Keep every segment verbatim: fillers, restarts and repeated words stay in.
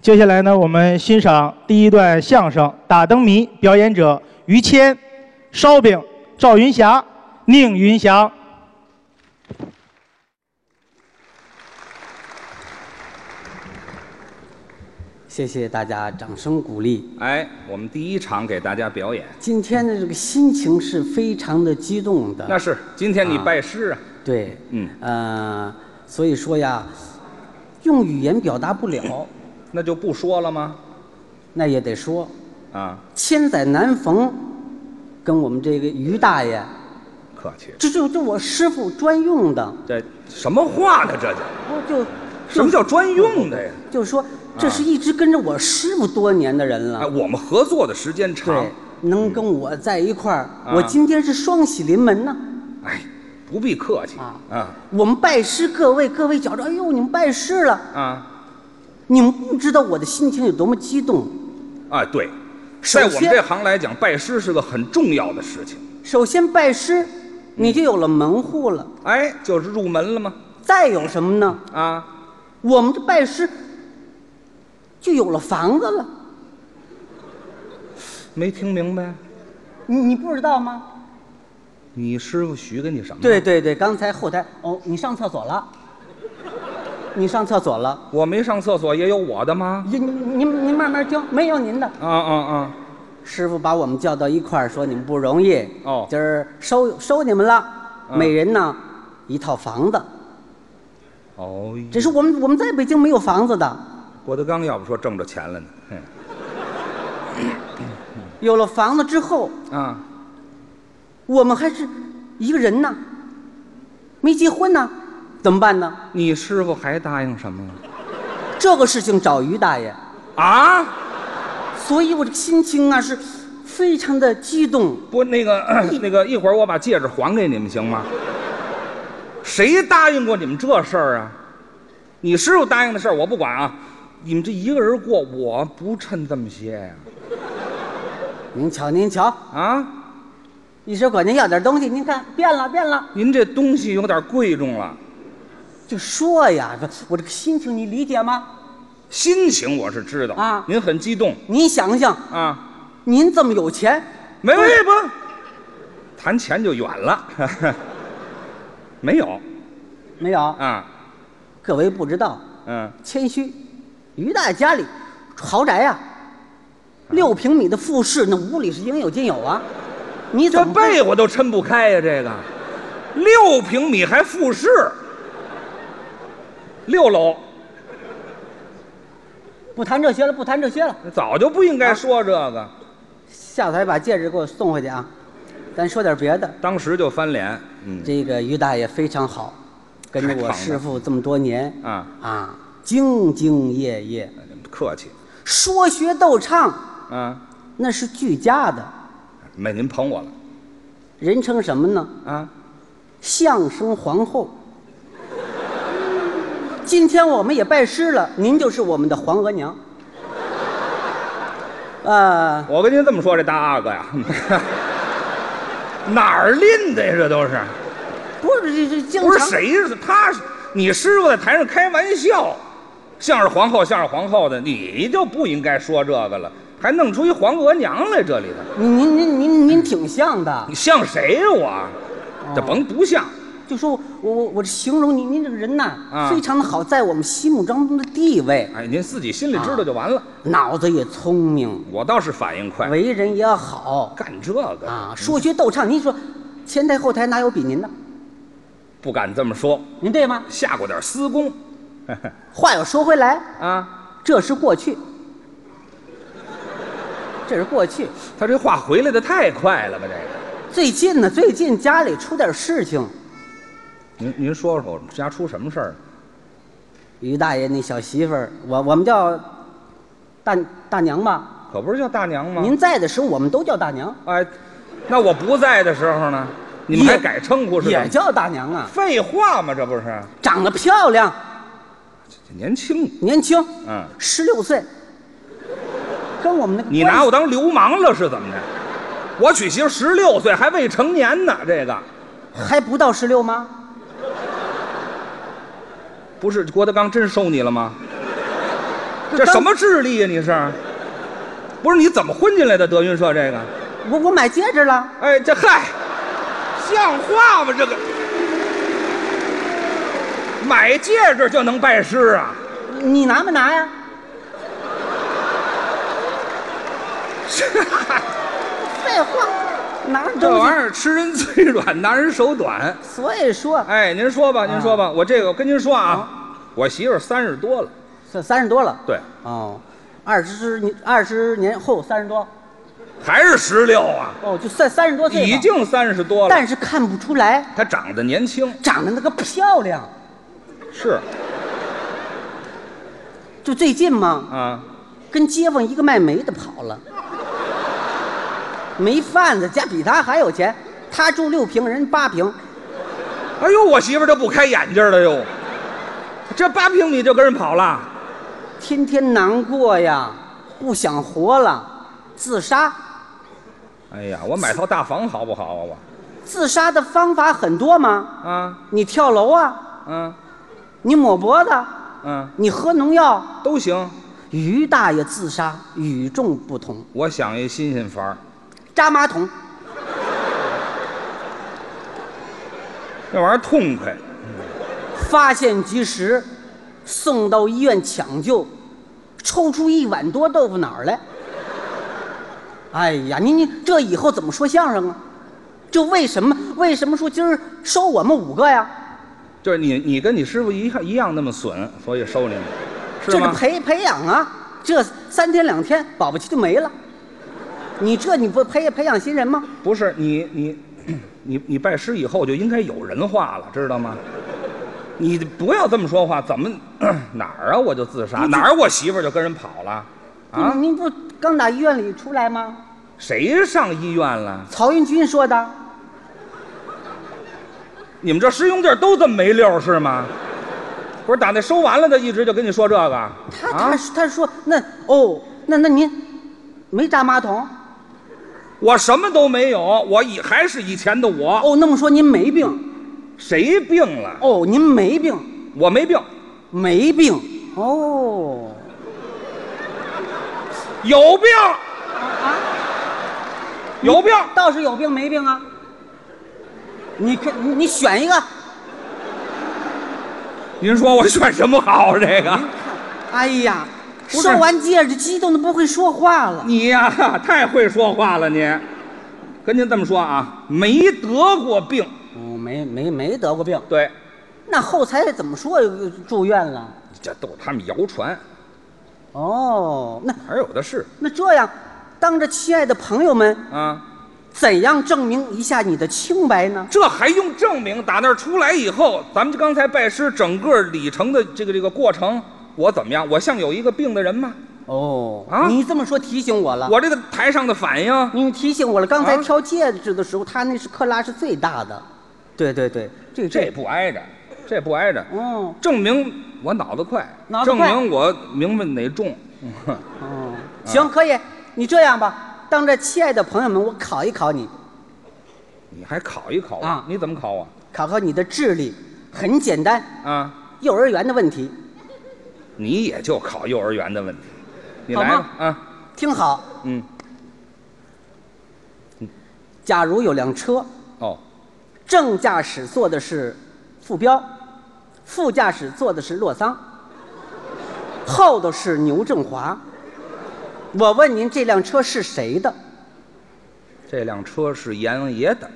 接下来呢，我们欣赏第一段相声《打灯谜》，表演者于谦、烧饼、赵云霞、宁云祥。 谢谢大家掌声鼓励。 哎，我们第一场给大家表演。 今天的这个心情是非常的激动的。 那是，今天你拜师啊。 啊对， 嗯， 呃，所以说呀，用语言表达不了， 那就不说了吗？ 那也得说。 啊， 千载难逢，跟我们这个于大爷， 客气。 这就这我师傅专用的。 这什么话呢？这叫不就什么叫专用的呀？ 就是说，这是一直跟着我师傅多年的人了。 哎，我们合作的时间长， 对，能跟我在一块儿， 嗯我今天是双喜临门呢。 哎，不必客气啊啊我们拜师，各位各位觉着，哎呦，你们拜师了， 啊你们不知道我的心情有多么激动。 啊！对， 首先在我们这行来讲，拜师是个很重要的事情。 首先拜师，你就有了门户了。 哎，就是入门了吗？ 再有什么呢？ 啊， 我们这拜师就有了房子了。 没听明白？ 你你不知道吗？ 你师傅许给你什么？ 对，对对，刚才后台哦，你上厕所了，你上厕所了。 我没上厕所也有我的吗？ 您您您您慢慢听，没有您的。 啊啊啊！ 师傅把我们叫到一块儿，说你们不容易哦今儿收收你们了， 嗯每人呢一套房子。 哦， 这是我们我们在北京没有房子的， 郭德纲要不说挣着钱了呢。嘿有了房子之后， 啊， 我们还是一个人呢，没结婚呢，怎么办呢？ 你师傅还答应什么了？ 这个事情找于大爷， 啊， 所以我这个心情啊是非常的激动。 不，那个那个，一会儿我把戒指还给你们行吗？谁答应过你们这事儿啊？你师傅答应的事儿我不管啊，你们这一个人过，我不趁这么些呀。 您瞧您瞧， 啊， 一时管您要点东西，您看变了变了， 您这东西有点贵重了。 就说呀，我这个心情你理解吗？ 心情我是知道啊您很激动您想想， 啊， 您这么有钱， 没没不，谈钱就远了，没有没有？ 啊， 各位不知道， 嗯， 谦虚，于大爷家里豪宅呀、六平米的复式，那屋里是应有尽有啊。你这怎么不被我都抻不开呀、这个六平米还复式，六楼， 不谈这些了？不谈这些了， 早就不应该说这个， 下台把戒指给我送回去啊。咱说点别的， 当时就翻脸，嗯这个于大爷非常好，跟着我太棒了师傅这么多年啊， 啊，兢兢业业， 客气说学逗唱啊， 那是俱佳的， 没您捧我了人称什么呢？ 啊， 相声皇后。今天我们也拜师了，您就是我们的皇额娘。呃， 我跟您这么说，这大阿哥呀，哪儿拎的呀？这都是不是这这经常不是谁是他是你师傅在台上开玩笑，像是皇后像是皇后的，你就不应该说这个了，还弄出一皇额娘来这里头， 您您您您您挺像的， 你像谁呀、我？这甭不像， 就说我我我这形容您您这个人呐， 啊非常的好，在我们心目当中的地位， 哎，您自己心里知道就完了。 脑子也聪明， 我倒是反应快， 为人也好干这个啊，说学逗唱，您说前台后台哪有比您的？ 不敢这么说， 您对吗？ 下过点私功话又说回来， 啊。 这是过去，这是过去。 他这话回来的太快了吧？这个， 最近呢，最近家里出点事情， 您您说说，我们家出什么事儿了？ 于大爷那小媳妇儿，我我们叫大大娘吧。 可不是叫大娘吗？ 您在的时候，我们都叫大娘， 哎，那我不在的时候呢？你们还也改称呼是吧？ 也叫大娘啊。 废话嘛，这不是？ 长得漂亮， 这年轻， 年轻， 嗯， 十六岁，跟我们那个你关系拿我当流氓了是怎么着？我娶媳妇十六岁还未成年呢，这个还不到十六吗？ 不是郭德纲真收你了吗？ 这什么智力呀？你是？不是你怎么混进来的德云社这个？ 我我买戒指了。 哎，这嗨，像话吗？这个买戒指就能拜师啊？ 你拿没拿呀？废话，拿着这东西。 玩意儿吃人嘴软，拿人手短。 所以说， 哎，您说吧，您说吧，我这个我跟您说啊，我媳妇儿三十多了， 这三十多了。 对， 哦，二十年二十年后三十多。 还是十六啊？ 哦，就三三十多岁吧。 已经三十多了， 但是看不出来， 她长得年轻， 长得那个漂亮。 是就最近嘛， 啊， 跟街坊一个卖煤的跑了，煤贩子家比他还有钱，他住六平，人八平。 哎呦，我媳妇儿就不开眼睛了哟，这八平米就跟人跑了， 天天难过呀，不想活了，自杀。 哎呀，我买套大房好不好啊？我自杀的方法很多吗？ 啊， 你跳楼啊， 嗯你抹脖子， 嗯， 你喝农药。 都行。 于大爷自杀与众不同， 我想一新鲜法儿， 扎马桶。 这玩意儿痛快。 发现及时，送到医院抢救，抽出一碗多豆腐脑来。哎呀，你你这以后怎么说相声啊？这为什么为什么说今儿收我们五个呀？ 就是你你跟你师傅一样一样那么损，所以收你们，是这吗？ 个培培养啊，这三天两天保不齐就没了。你这你不培培养新人吗？ 不是你你你你拜师以后就应该有人话了，知道吗？你不要这么说话，怎么哪儿啊我就自杀，哪儿我媳妇儿就跟人跑了啊？ 你你不刚打医院里出来吗？ 谁上医院了？ 曹云金说的。 你们这师兄弟都这么没溜是吗？不是打那收完了的，一直就跟你说这个。 他他啊， 他说那哦那那您没扎马桶？ 我什么都没有，我以还是以前的我。 哦，那么说您没病？ 谁病了？ 哦，您没病， 我没病， 没病。哦， 有病， 啊， 有病。 倒是有病没病啊？你看你你选一个。 您说我选什么好？这个哎呀， 是收完戒指激动的不会说话了。 你呀，太会说话了你。跟您这么说啊，没得过病。 哦，没没没得过病。 对， 那后才怎么说住院了？ 这都是他们谣传， 哦，那哪有的是那这样，当着亲爱的朋友们， 啊？ 怎样证明一下你的清白呢？ 这还用证明？打那儿出来以后，咱们刚才拜师整个里程的这个这个过程，我怎么样？我像有一个病的人吗？ 哦， 啊你这么说提醒我了。 我这个台上的反应， 你提醒我了，刚才啊挑戒指的时候，他那是克拉是最大的。对对对，这这不挨着，这不挨着。 哦证明我脑子快，证脑子快明我明白哪重。 哦，行，可以。你这样吧，当着亲爱的朋友们，我考一考你， 你还考一考啊你怎么考啊？ 考考你的智力，很简单， 啊， 幼儿园的问题。 你也就考幼儿园的问题，你好来吧吗啊， 听好， 嗯， 假如有辆车， 哦， 正驾驶坐的是傅彪，副驾驶坐的是洛桑，后头是牛振华。我问您，这辆车是谁的？ 这辆车是阎爷的。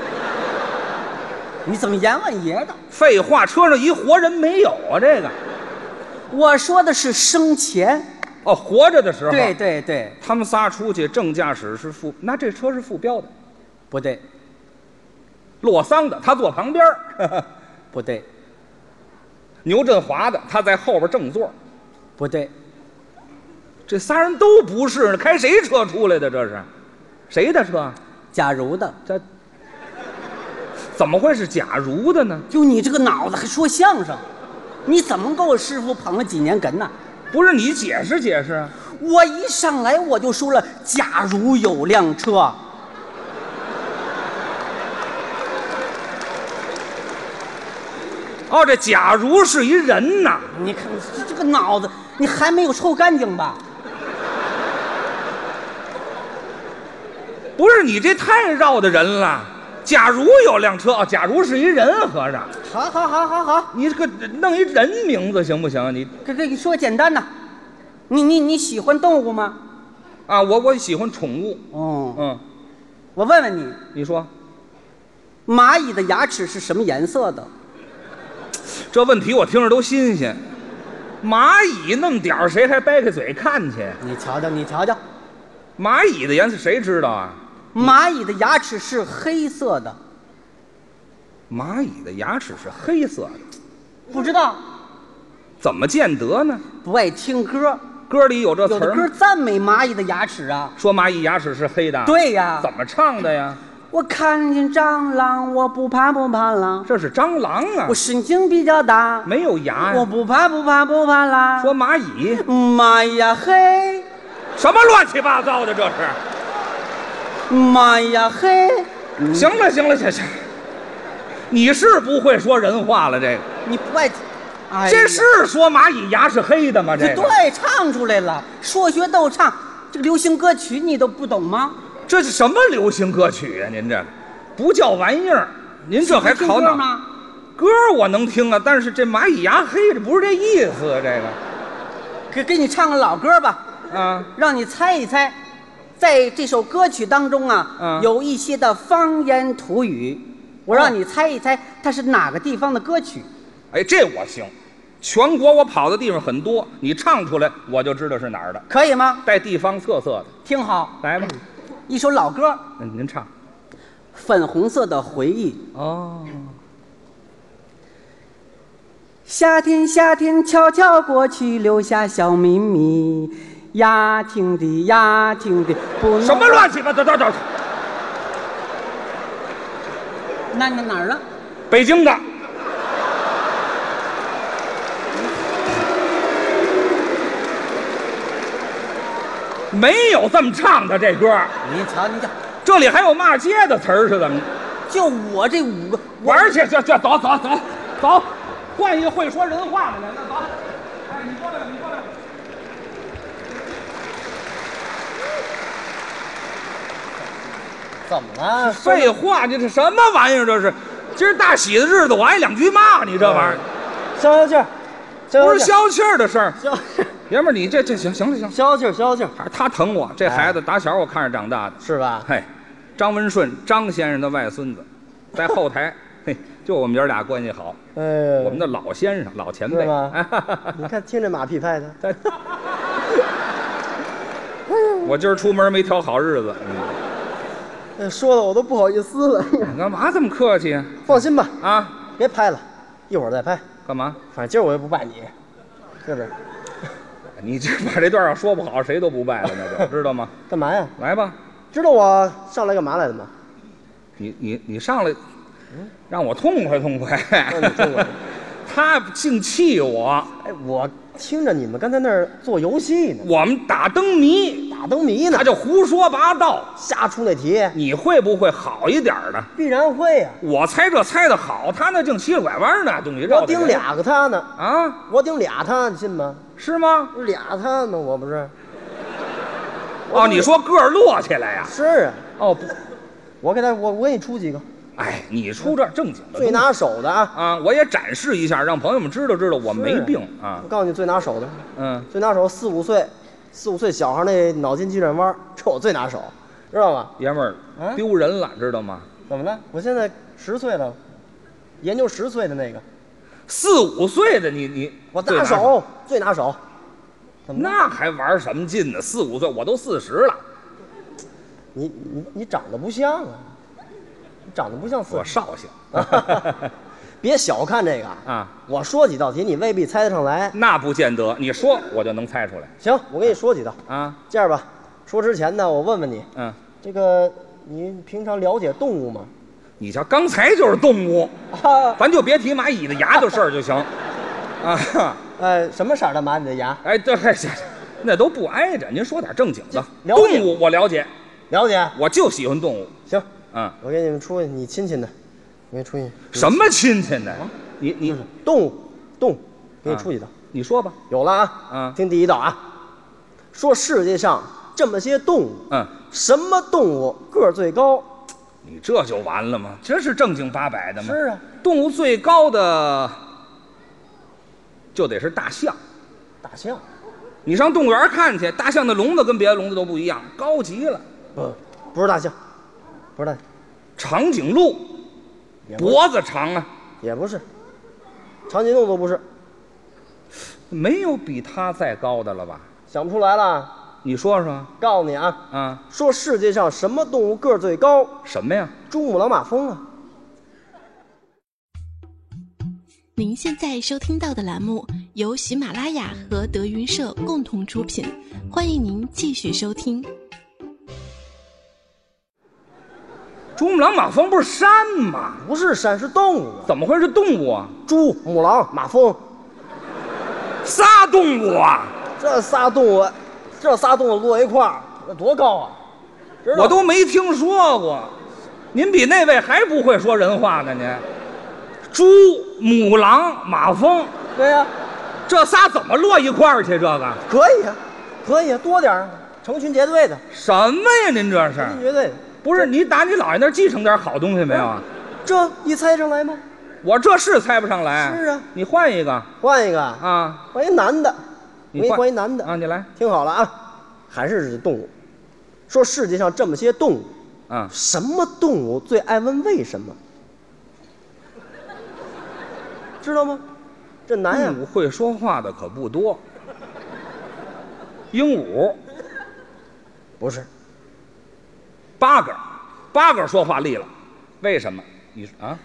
你怎么阎王爷的？ 废话，车上一活人没有啊？这个我说的是生前。 哦，活着的时候， 对对对， 他们仨出去，正驾驶是副，那这车是副标的， 不对洛桑的，他坐旁边儿不对牛振华的，他在后边正座。 不对， 这仨人都不是，开谁车出来的？这是谁的车？ 假如的。 这怎么会是假如的呢？ 就你这个脑子还说相声，你怎么给我师傅捧了几年哏呢？ 不是你解释解释啊？ 我一上来我就说了，假如有辆车。 哦，这假如是一人呐， 你看这这个脑子，你还没有抽干净吧？ 不是你这太绕的人了。假如有辆车，哦，假如是一人，和尚， 好，好，好，好，好， 你这个弄一人名字行不行？你给给你说个简单的，你你你喜欢动物吗？ 啊，我我喜欢宠物。 哦， 嗯， 我问问你， 你说蚂蚁的牙齿是什么颜色的？ 这问题我听着都新鲜。蚂蚁那么点儿，谁还掰开嘴看去？ 你瞧瞧，你瞧瞧， 蚂蚁的颜色谁知道啊？ 蚂蚁的牙齿是黑色的， 蚂蚁的牙齿是黑色的， 不知道？ 怎么见得呢？ 不爱听歌， 歌里有这词有的歌儿吗？ 赞美蚂蚁的牙齿啊。 说蚂蚁牙齿是黑的。 对呀， 怎么唱的呀？ 我看见蟑螂，我不怕不怕啦。 这是蟑螂啊我，神经比较大， 没有牙呀。 我不怕不怕不怕啦。 说蚂蚁， 蚂蚁呀嘿， 什么乱七八糟的这是？ 蚂蚁呀嘿， 行了行了行行，你是不会说人话了这个。 你不爱听，哎呀这是说蚂蚁牙是黑的吗？这个对，唱出来了，说学逗唱，这个流行歌曲你都不懂吗？ 这是什么流行歌曲啊？您这不叫玩意儿，您这还考脑？ 听歌吗？ 歌我能听啊，但是这蚂蚁牙黑，这不是这意思啊，这个给给你唱个老歌吧， 啊， 让你猜一猜，在这首歌曲当中啊， 嗯有一些的方言土语，我让你猜一猜，它是哪个地方的歌曲？ 哎，这我行。全国我跑的地方很多，你唱出来我就知道是哪儿的， 可以吗？ 带地方特色的。 听好， 来吧， 一首老歌， 嗯，您唱。 粉红色的回忆。 哦， 夏天，夏天悄悄过去，留下小秘密。呀听的呀听的，不能什么乱七八糟？等等， 那那哪儿了？ 北京的。没有这么唱的这歌， 你瞧，你瞧， 这里还有骂街的词儿是怎么？ 就我这五个，我玩去，去去，走走走走，换一个会说人话的来，那走。哎，你过来，你过来。 怎么了？ 废话，这是什么玩意儿？这是，今儿大喜的日子，我挨两句骂你这玩意儿， 消消气儿，消不是消气儿， 消气儿的事儿。 消爷们儿，你这这行行了行， 消消气儿，消消气儿， 还是他疼我，这孩子打小我看着长大的。 是吧？ 嘿，张文顺张先生的外孙子，在后台，嘿，就我们爷儿俩关系好， 哎， 我们的老先生、老前辈是吗？你看，听这马屁拍的， 我今儿出门没挑好日子， 哎说的我都不好意思了。 你干嘛这么客气啊？ 放心吧， 啊， 别拍了，一会儿再拍。 干嘛？ 反正今儿我也不拜你，是不是？ 你这把这段要说不好，谁都不拜了，那就知道吗？ 干嘛呀？ 来吧， 知道我上来干嘛来的吗？ 你你你上来，让我痛快痛快。 让你痛快他净气我， 哎，我听着你们刚才那儿做游戏呢， 我们打灯谜， 打灯谜呢他，就胡说八道。 瞎出那题， 你会不会好一点儿的？ 必然会呀。 我猜这猜的好，他那净七了拐弯呢，东西绕我顶得人俩个他呢， 啊？ 我顶俩他，你信吗？ 是吗？ 俩他呢，我不是。 哦，你说个儿摞起来呀？ 是啊， 哦不， 我给他，我我给你出几个哎，你出这正经的东西最拿手的啊！ 啊，我也展示一下，让朋友们知道知道我没是病啊我。告诉你最拿手的， 嗯， 最拿手四五岁，四五岁小孩那脑筋急转弯，这我最拿手，知道吗？ 爷们儿啊丢人了，知道吗？ 怎么了？我现在十岁了，研究十岁的那个， 四五岁的你你我最拿手最拿手。怎么了？ 那还玩什么劲呢？四五岁，我都四十了， 你你你长得不像啊，你长得不像四我少兴别小看这个啊。 我说几道题，你未必猜得上来。 那不见得，你说我就能猜出来行，我给你说几道。 啊。 这样吧，说之前呢，我问问你， 嗯， 这个你平常了解动物吗？ 你瞧，刚才就是动物， 啊， 咱就别提蚂蚁的牙的事儿就行啊。 呃，什么色儿的蚂蚁的牙？ 哎，对，行，那都不挨着。您说点正经的。 了解动物我了解， 了解。 我就喜欢动物。 行， 嗯， 我给你们出你亲戚的，我给你出去。 什么亲戚呢？ 你你动物，动物，给你出几道。 你说吧。 有了啊， 嗯， 听第一道啊，说世界上这么些动物， 嗯， 什么动物个儿最高？ 你这就完了吗？这是正经八百的吗？ 是啊， 动物最高的就得是大象。 大象。 你上动物园看去，大象的笼子跟别的笼子都不一样，高极了。 不，不是大象，不是大象， 长颈鹿，脖子长啊。 也不是，长颈鹿都不是。 没有比它再高的了吧？ 想不出来了。 你说说。 告诉你啊， 啊， 说世界上什么动物个儿最高？ 什么呀？ 珠穆朗玛峰啊。 您现在收听到的栏目由喜马拉雅和德云社共同出品，欢迎您继续收听。 珠穆朗玛峰不是山吗？ 不是山，是动物啊。 怎么会是动物啊？ 猪、母狼、马蜂， 仨动物啊！ 这仨动物，这仨动物摞一块儿，那多高啊！知道我都没听说过。您比那位还不会说人话呢，您。猪、母狼、马蜂， 对呀、啊， 这仨怎么摞一块儿去？这个可以啊，可以啊，多点儿，成群结队的。 什么呀？您这是？ 成群结队的。 不是你打你姥爷那儿继承点好东西没有啊？ 这你猜上来吗？ 我这是猜不上来。 是啊， 你换一个， 换一个啊， 换一男的。 你我给你换一男的啊，你来。 听好了啊，还是动物。说世界上这么些动物， 啊， 什么动物最爱问为什么？知道吗？这难呀。 鹦鹉会说话的可不多。鹦鹉不是。 八哥，八哥说话利了，为什么？你说啊？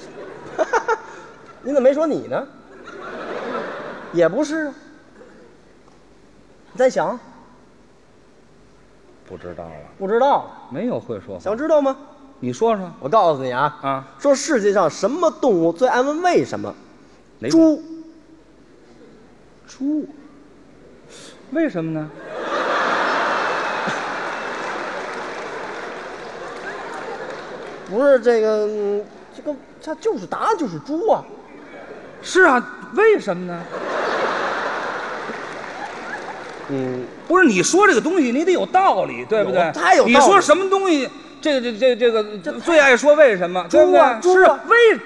你怎么没说你呢？也不是啊。你再想。 不知道了。 不知道。 没有会说话。 想知道吗？ 你说说。 我告诉你啊啊， 说世界上什么动物最爱问为什么？ 哪猪。 猪。为什么呢？ 不是这个，嗯这个它就是答案就是猪啊。 是啊，为什么呢？ 嗯， 不是你说这个东西你得有道理，对不对？ 太有道理。 你说什么东西？这个这这这个这最爱说为什么？对不对？ 猪啊， 是为。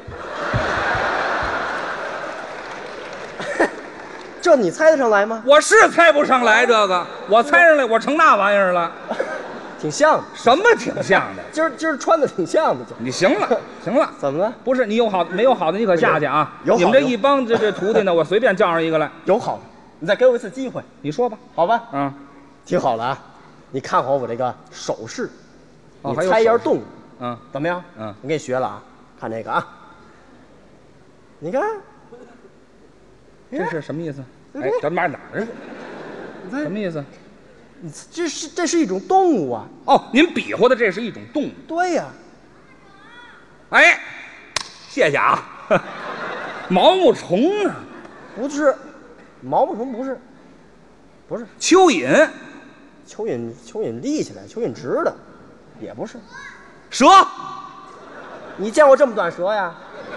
这你猜得上来吗？ 我是猜不上来这个，我猜上来我成那玩意儿了。 挺像的。 什么挺像的？ 今儿今儿穿的挺像的。 你行了，行了。 怎么了？ 不是你有好没有好的你可下去啊！ 有好你们这一帮这这徒弟呢，我随便叫上一个来。 有好的，你再给我一次机会。 你说吧。 好吧。 嗯， 听好了啊，你看好我这个手势， 哦、 你猜一样动物。 嗯， 怎么样？ 嗯， 我给你学了啊，看这个啊。你看， 这是什么意思？哎，咱妈哪儿？什么意思？ 你这是这是一种动物啊！ 哦，您比划的这是一种动物。 对呀、 啊。哎，谢谢啊。毛毛虫啊？ 不是，毛毛虫不是，不是。 蚯蚓。 蚯蚓，蚯蚓立起来，蚯蚓直的，也不是。 蛇。 你见过这么短蛇呀？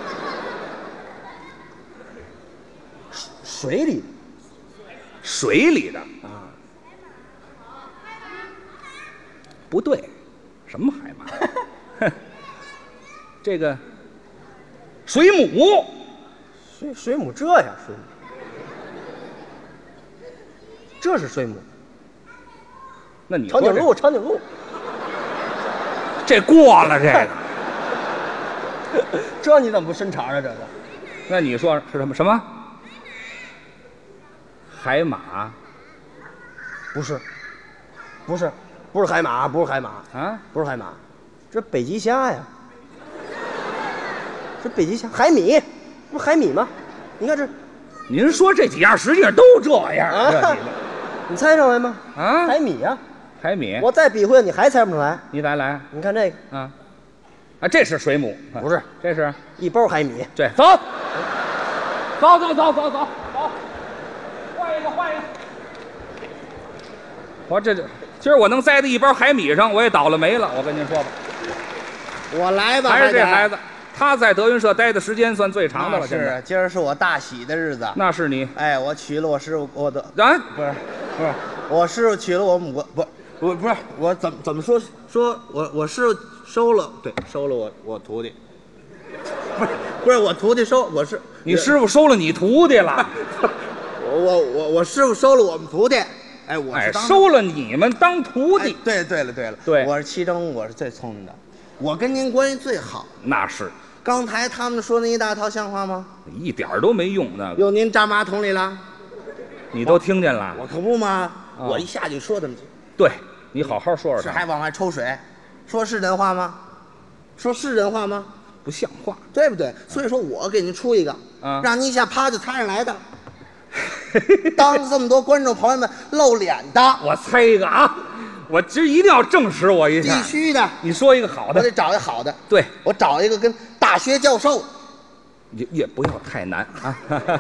水里的。 水里的啊。 不对，什么海马？这个水母。 水水母这呀，水母，这是水母。 那你长颈鹿，长颈鹿， 这过了这个。这你怎么不伸长啊？这个？ 那你说是什么什么？海马？ 不是，不是。不是海马，不是海马啊， 不是海马，这北极虾呀，这北极虾，海米，不是海米吗？你看这， 您说这几样实际上都这样，啊、这几个， 你猜上来吗？ 啊， 海米呀， 海米， 我再比划你还猜不出来， 你再来， 你看这个， 啊，啊，这是水母， 不是， 这是一包海米， 对，走，走走走走走走，换一个换一个，我这这。今儿我能栽在一包海米上，我也倒了霉了。我跟您说吧， 我来吧， 还是这孩子， 他在德云社待的时间算最长的了。 是啊，今儿是我大喜的日子。 那是你。 哎，我娶了我师傅，我的啊， 不是不是，我师傅娶了我母不不不是我怎么怎么说说我我师傅收了对收了我我徒弟，不是不是我徒弟收我是你师傅收了你徒弟了。 我我我我师傅收了我们徒弟。哎，我哎， 是当收了你们当徒弟。 哎对对了对了， 对， 我是其中我是最聪明的，我跟您关系最好。 那是。 刚才他们说那一大套像话吗？ 一点儿都没用，那个。 有您扎马桶里了， 你都听见了？ 我可不嘛， 哦、 我一下就说他们。 对，你好好说说。 是还往外抽水，说是人话吗？说是人话吗？ 不像话， 对不对？所以说我给您出一个， 啊、 让你一下啪就猜上来的。当着这么多观众朋友们露脸的， 我猜一个啊！我今儿一定要证实我一下。 必须的。 你说一个好的， 我得找一个好的。 对， 我找一个跟大学教授， 也也不要太难啊。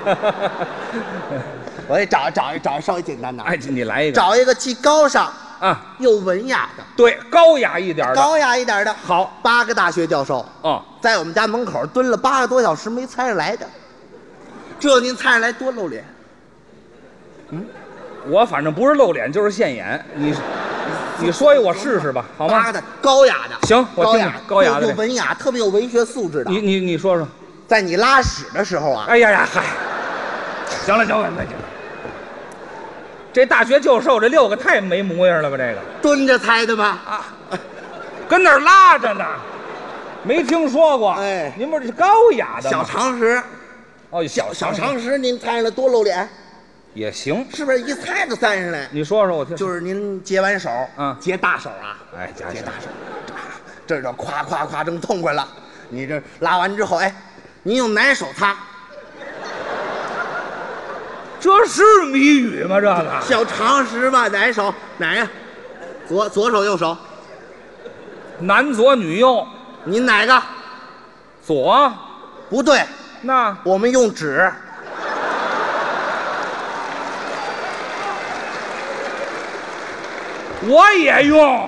我得找找找稍微简单的。 哎，你来一个。 找一个既高尚啊又文雅的。 对，高雅一点的。 高雅一点的。 好， 八个大学教授哦， 在我们家门口蹲了八个多小时没猜上来的，这您猜上来多露脸。 嗯，我反正不是露脸就是现眼，你你说一我试试吧，好吗？ 八的高雅的， 行，我听高雅高雅的， 有文雅，特别有文学素质的。 你你你说说， 在你拉屎的时候啊， 哎呀呀嗨，行了行了，那行。这大学教授这六个太没模样了吧？这个蹲着猜的吧？ 啊，跟那儿拉着呢，没听说过。 哎， 您不是高雅的吗？ 小常识。 哦， 小小常识，您猜上来多露脸。 也行， 是不是一猜就猜上来？ 你说说我听。 就是您接完手， 嗯， 接大手啊， 哎， 接大手，这这夸夸夸正痛快了。你这拉完之后，哎，您用哪手擦？ 这是谜语吗？这个小常识吧，哪手？哪呀？左左手右手？ 男左女右。 您哪个？ 左。 不对， 那我们用纸。 我也用，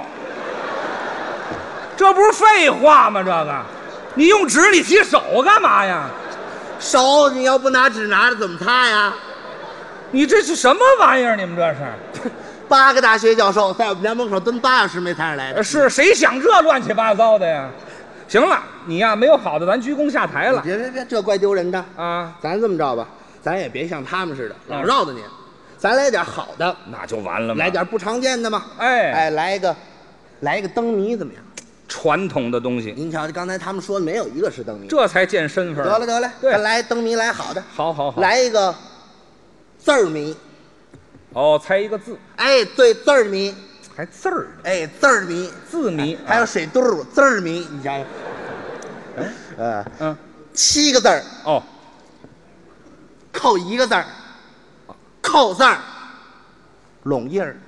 这不是废话吗？这个，你用纸你提手干嘛呀？ 手你要不拿纸拿着怎么擦呀？ 你这是什么玩意儿？你们这是？ 八个大学教授在我们家门口蹲八小时没猜上来的。 是谁想这乱七八糟的呀？行了，你呀没有好的，咱鞠躬下台了。 别别别，这怪丢人的啊！ 咱这么着吧，咱也别像他们似的老绕着您。咱来点好的， 那就完了嘛。 来点不常见的嘛。 哎哎，来一个，来一个灯谜怎么样？ 传统的东西。 您瞧，刚才他们说的没有一个是灯谜， 这才见身份。 得了得了， 对， 来灯谜，来好的。 好好好， 来一个字儿谜。 哦，猜一个字。 哎，对，字儿谜。 还字儿？ 哎，字儿谜， 字谜， 还有水肚字儿谜，你想想。 哎， 呃嗯， 七个字儿。 哦， 扣一个字儿。扣字儿，拢印儿。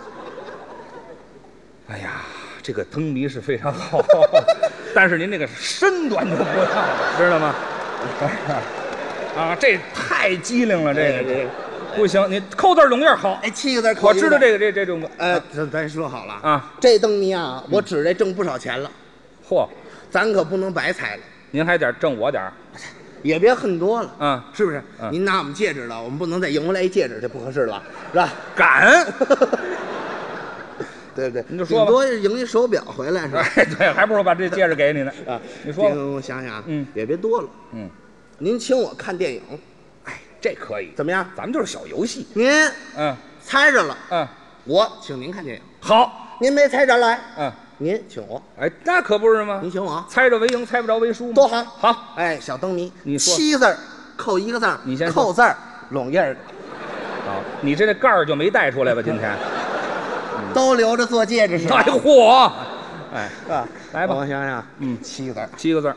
哎呀，这个灯谜是非常好，但是您这个身段就不要了，知道吗？啊，这太机灵了，这个这个不行，你扣字拢印儿好。 哎，七个字扣。 我知道这个这这种。 呃，咱咱说好了啊， 这灯谜啊，我指着挣不少钱了。 嚯， 咱可不能白猜了。 您还得挣我点儿。 也别恨多了， 嗯， 是不是？ 嗯、 您拿我们戒指了，我们不能再赢回来一戒指，这不合适了吧？是吧？ 敢， 对不对？ 你就说吧， 顶多赢一手表回来是吧？ 哎，对，还不如把这戒指给你呢。 啊， 你说吧， 我想想， 嗯， 也别多了， 嗯， 您请我看电影， 哎，这可以， 怎么样？ 咱们就是小游戏。 您， 嗯， 猜着了， 嗯， 我请您看电影。 好， 您没猜着来， 嗯。 您请我， 哎，那可不是吗？ 您请我， 猜着为赢，猜不着为输， 多好， 好。 哎，小灯谜， 你说七个字儿，扣一个字儿， 你先扣字儿，拢印儿。 好，你这盖儿就没带出来吧？今天都留着做戒指是吧？ 哎嚯，哎啊， 来吧， 我想想， 嗯， 七个字儿， 七个字儿。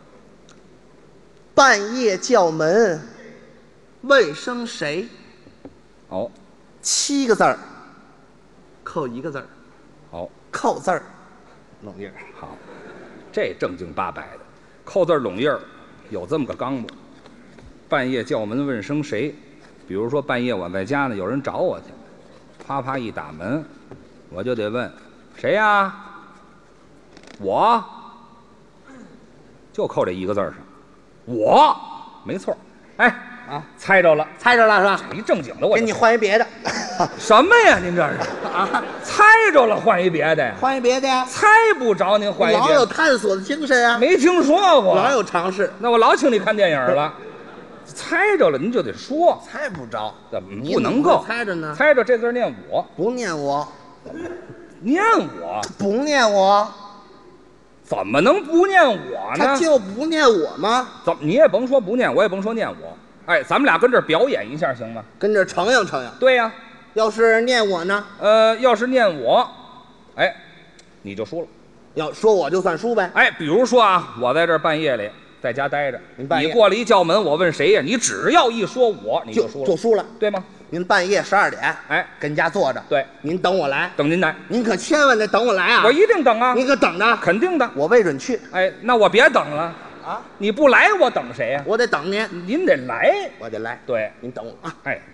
半夜叫门，问声谁？ 哦， 七个字儿，扣一个字儿， 好， 扣字儿，拢印儿。 好，这正经八百的，扣字拢印儿，有这么个纲目。半夜叫门问声谁？比如说半夜我在家呢，有人找我去，啪啪一打门，我就得问谁呀？我就扣这一个字上，我没错。哎啊，猜着了， 猜着了是吧？ 一正经的我给你换一别的。 什么呀？您这是啊？ 猜着了换一别的呀？ 换一别的呀？ 猜不着您换一别的。 老有探索的精神啊！ 没听说过， 老有尝试。 那我老请你看电影了。猜着了您就得说， 猜不着， 怎么不能够猜着呢？ 猜着这字念我， 不念我， 念我， 不念我， 怎么能不念我呢？ 他就不念我吗？ 怎么你也甭说不念，我也甭说念我。哎，咱们俩跟这儿表演一下行吗？ 跟这儿承应承应。 对呀、啊， 要是念我呢？ 呃，要是念我，哎，你就输了。 要说我就算输呗。 哎，比如说啊，我在这儿半夜里在家待着，你过来一叫门，我问谁呀？你只要一说我，你就输了， 就输了， 对吗？ 您半夜十二点， 哎， 跟家坐着， 对， 您等我来， 等您来， 您可千万得等我来啊！ 我一定等啊， 您可等着， 肯定的， 我未准去。 哎，那我别等了啊！你不来，我等谁呀？ 我得等您， 您得来， 我得来。 对， 您等我啊！ 哎，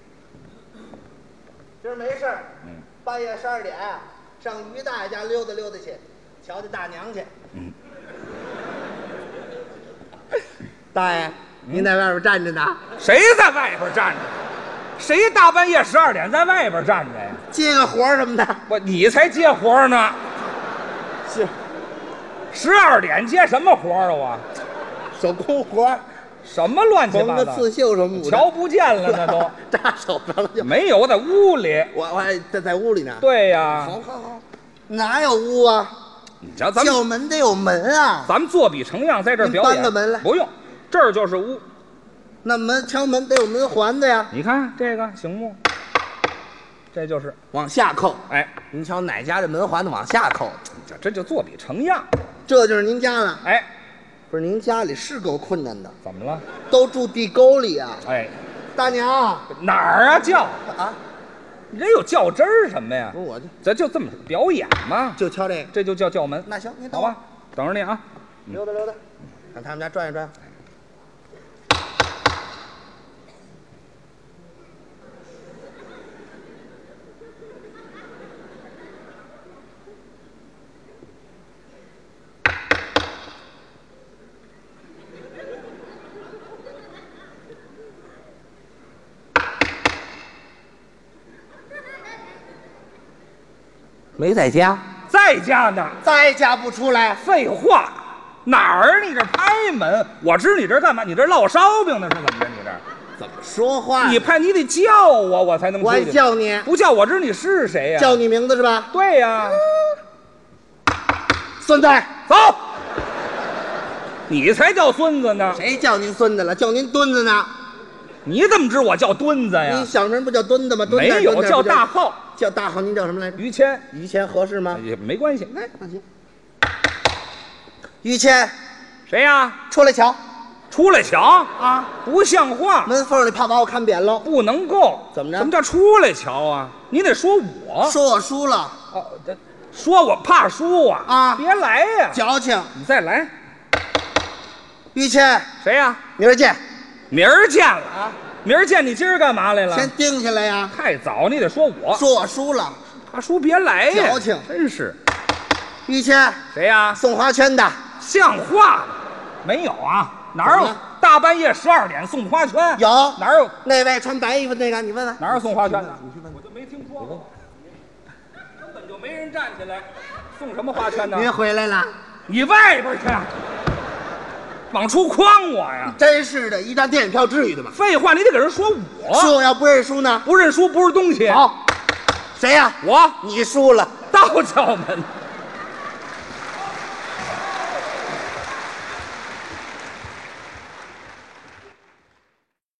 今儿没事儿，嗯，半夜十二点啊，上于大爷家溜达溜达去，瞧瞧大娘去。嗯，大爷，您在外边站着呢？ 谁在外边站着？谁大半夜十二点在外边站着呀？ 接个活什么的？ 我你才接活呢！ 是， 十二点接什么活啊？我手工活， 什么乱七八糟？ 缝个刺绣什么的， 瞧不见了，那都扎手上了就。 没有，我在屋里。 我我还在在屋里呢。 对呀。 好好好，哪有屋啊？ 你瞧，咱们叫门得有门啊。 咱们作比成样，在这儿表演。 搬个门来。 不用，这儿就是屋。 那门敲门得有门环的呀。 你看这个醒目，这就是往下扣。 哎， 您瞧哪家这门环子往下扣？ 这这就作比成样。 这就是您家了。 哎， 不是您家里是够困难的。 怎么了？ 都住地沟里啊。 哎， 大娘哪儿啊叫啊？ 你这有较真儿什么呀？ 不是我就咱就这么表演嘛， 就敲这个， 这就叫叫门。 那行，您等会儿好吧，等着你啊。 溜达溜达，上他们家转悠转悠。没在家， 在家呢。 在家不出来。 废话，哪儿？你这拍门？我知你这干嘛？你这烙烧饼呢是怎么着？你这怎么说话？ 你拍你得叫我，我才能出我去。 叫你， 不叫我知你是谁呀？ 叫你名字是吧？ 对呀。 孙子， 走。你才叫孙子呢。 谁叫您孙子了？叫您墩子呢。 你怎么知我叫墩子呀？ 你小名不叫墩子吗？墩没有，叫大号。 叫大号，您叫什么来着？ 于谦。 于谦合适吗？ 也没关系。 哎，放心。于谦， 谁呀？ 出来瞧。 出来瞧啊！不像话！ 门缝里怕把我看扁喽。 不能够。 怎么着？ 什么叫出来瞧啊？你得说我。 说我输了。 哦，这说我怕输啊！ 啊， 别来呀！ 矫情。 你再来。 于谦。 谁呀？ 明儿见。 明儿见了啊！明儿见你今儿干嘛来了？ 先定下来呀！ 太早，你得说我。 说我输了。 他输别来呀！ 矫情， 真是。 于谦。 谁呀？ 送花圈的。 像话吗？没有啊，哪有大半夜十二点送花圈？ 有。 哪有？ 那位穿白衣服那个，你问问。 哪有送花圈的？你去问。我就没听说过。根本就没人站起来送什么花圈呢？ 您回来了。 你外边去。往出诓我呀！ 真是的，一张电影票至于的吗？ 废话，你得给人说我。 说我要不认输呢？ 不认输不是东西。 好，谁呀？ 我。 你输了。 倒叫门。